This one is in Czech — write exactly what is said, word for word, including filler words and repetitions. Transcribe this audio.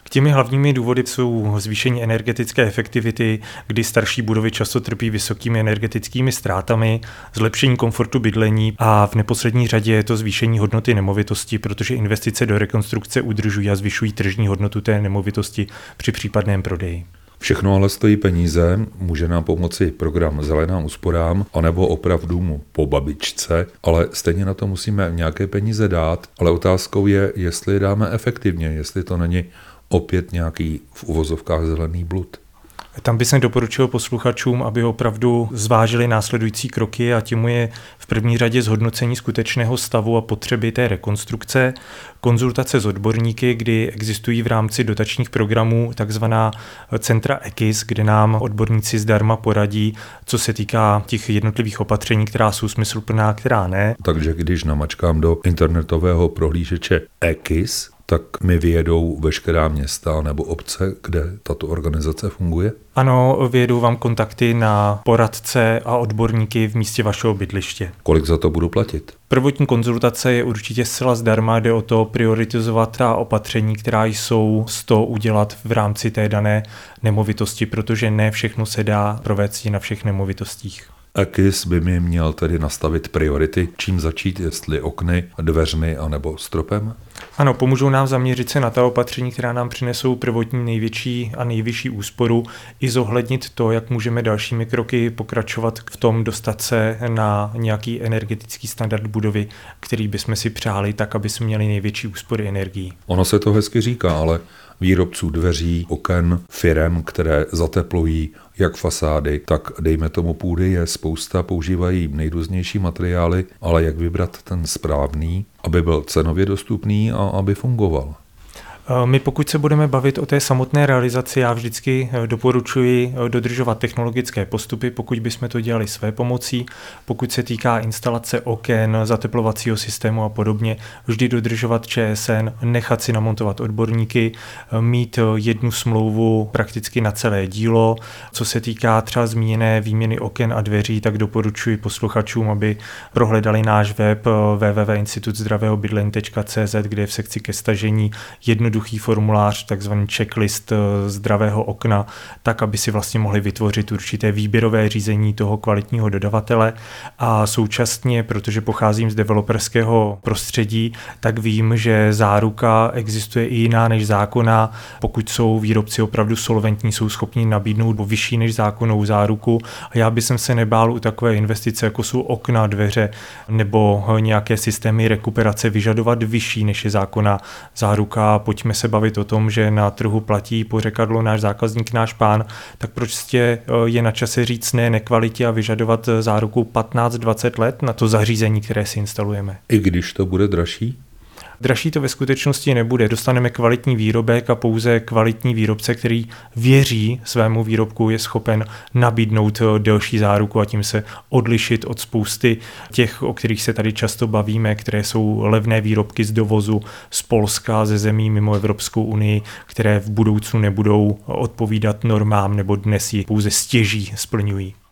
Těmi hlavními důvody jsou zvýšení energetické efektivity, kdy starší budovy často trpí vysokými energetickými ztrátami, zlepšení komfortu bydlení a v neposlední řadě je to zvýšení hodnoty nemovitosti, protože investice do rekonstrukce udržují a zvyšují tržní hodnotu té nemovitosti při případném prodeji. Všechno ale stojí peníze, může nám pomoci program Zelená úsporám, anebo oprav důmu po babičce, ale stejně na to musíme nějaké peníze dát, ale otázkou je, jestli je dáme efektivně, jestli to není opět nějaký v uvozovkách zelený blud. Tam bych doporučil posluchačům, aby opravdu zvážili následující kroky a tím je v první řadě zhodnocení skutečného stavu a potřeby té rekonstrukce, konzultace s odborníky, kdy existují v rámci dotačních programů takzvaná centra E K I S, kde nám odborníci zdarma poradí, co se týká těch jednotlivých opatření, která jsou smysluplná, která ne. Takže když namačkám do internetového prohlížeče E K I S, tak mi vyjedou veškerá města nebo obce, kde tato organizace funguje? Ano, vyjedou vám kontakty na poradce a odborníky v místě vašeho bydliště. Kolik za to budu platit? Prvotní konzultace je určitě zcela zdarma, jde o to prioritizovat ta opatření, která jsou z toho udělat v rámci té dané nemovitosti, protože ne všechno se dá provést na všech nemovitostích. E K I S by mi měl tedy nastavit priority, čím začít, jestli okny, dveřmi anebo stropem? Ano, pomůžou nám zaměřit se na ta opatření, která nám přinesou prvotní největší a nejvyšší úsporu, i zohlednit to, jak můžeme dalšími kroky pokračovat v tom dostat se na nějaký energetický standard budovy, který bychom si přáli tak, aby jsme měli největší úspory energií. Ono se to hezky říká, ale výrobců dveří, oken, firem, které zateplují jak fasády, tak dejme tomu půdy, je spousta, používají nejrůznější materiály, ale jak vybrat ten správný, aby byl cenově dostupný a aby fungoval. My pokud se budeme bavit o té samotné realizaci, já vždycky doporučuji dodržovat technologické postupy, pokud bychom to dělali své pomocí, pokud se týká instalace oken, zateplovacího systému a podobně, vždy dodržovat Č S N, nechat si namontovat odborníky, mít jednu smlouvu prakticky na celé dílo. Co se týká třeba zmíněné výměny oken a dveří, tak doporučuji posluchačům, aby prohledali náš web w w w tečka institut zdravého bydlení tečka c z, kde je v sekci ke stažení jednoduchý formulář, takzvaný checklist zdravého okna, tak, aby si vlastně mohli vytvořit určité výběrové řízení toho kvalitního dodavatele a současně, protože pocházím z developerského prostředí, tak vím, že záruka existuje i jiná než zákonná. Pokud jsou výrobci opravdu solventní, jsou schopni nabídnout vyšší než zákonnou záruku a já bych se nebál u takové investice, jako jsou okna, dveře nebo nějaké systémy rekuperace vyžadovat vyšší než je zákonná záruka. Pojďme se bavit o tom, že na trhu platí pořekadlo náš zákazník, náš pán, tak prostě je na čase říct ne nekvalitě a vyžadovat záruku patnáct dvacet let na to zařízení, které si instalujeme. I když to bude dražší? Dražší to ve skutečnosti nebude. Dostaneme kvalitní výrobek a pouze kvalitní výrobce, který věří svému výrobku, je schopen nabídnout delší záruku a tím se odlišit od spousty těch, o kterých se tady často bavíme, které jsou levné výrobky z dovozu z Polska, ze zemí mimo Evropskou unii, které v budoucnu nebudou odpovídat normám nebo dnes ji pouze stěží splňují.